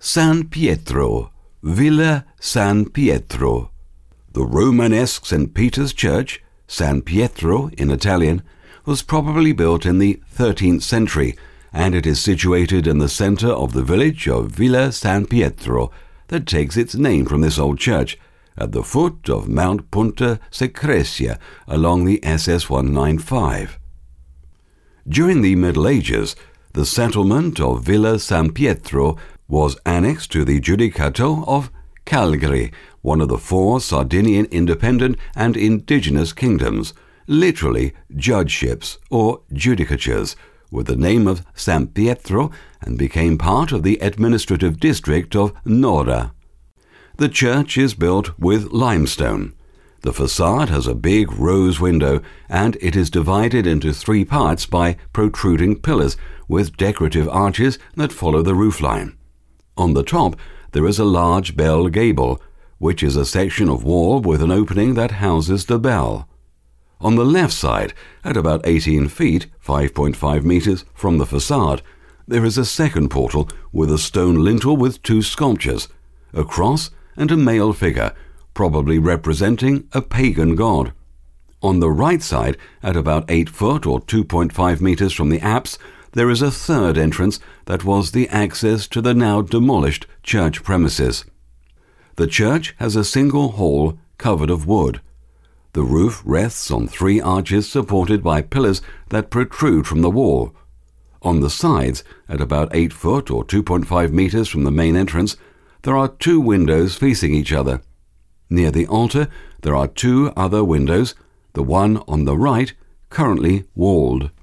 San Pietro, Villa San Pietro. The Romanesque St. Peter's Church, San Pietro in Italian, was probably built in the 13th century, and it is situated in the centre of the village of Villa San Pietro that takes its name from this old church, at the foot of Mount Punta Secresia along the SS-195. During the Middle Ages, the settlement of Villa San Pietro was annexed to the Giudicato of Calgary, one of the 4 Sardinian independent and indigenous kingdoms, literally judgeships or judicatures, with the name of San Pietro, and became part of the administrative district of Nora. The church is built with limestone. The facade has a big rose window, and it is divided into 3 parts by protruding pillars with decorative arches that follow the roofline. On the top, there is a large bell gable, which is a section of wall with an opening that houses the bell. On the left side, at about 18 feet, 5.5 meters from the facade, there is a second portal with a stone lintel with 2 sculptures, a cross and a male figure, probably representing a pagan god. On the right side, at about 8 foot or 2.5 meters from the apse, there is a third entrance that was the access to the now demolished church premises. The church has a single hall covered of wood. The roof rests on 3 arches supported by pillars that protrude from the wall. On the sides, at about 8 foot or 2.5 meters from the main entrance, there are 2 windows facing each other. Near the altar, there are 2 other windows, the one on the right currently walled.